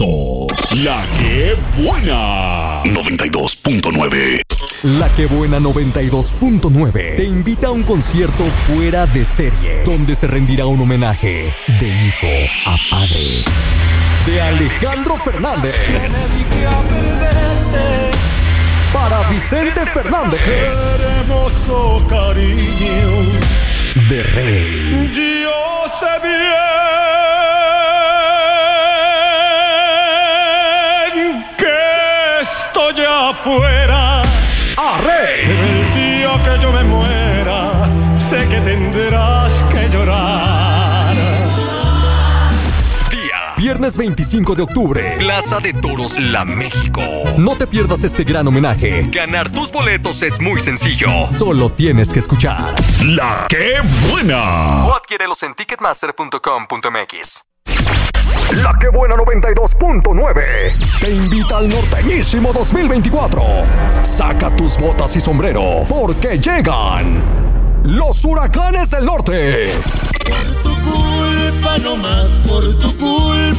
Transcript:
Sos la que buena 92.9. La que buena 92.9 te invita a un concierto fuera de serie, donde se rendirá un homenaje de hijo a padre de Alejandro Fernández para Vicente Fernández, hermoso cariño de Rey. Yo sé bien que estoy afuera. A Rey. El día que yo me muera, sé que tendrás que llorar. Viernes 25 de octubre, Plaza de Toros, La México. No te pierdas este gran homenaje. Ganar tus boletos es muy sencillo. Solo tienes que escuchar La que buena. o adquiérelos en ticketmaster.com.mx. La que buena 92.9 te invita al Norteñísimo 2024. Saca tus botas y sombrero, porque llegan los Huracanes del Norte. Por tu culpa, no más por tu culpa.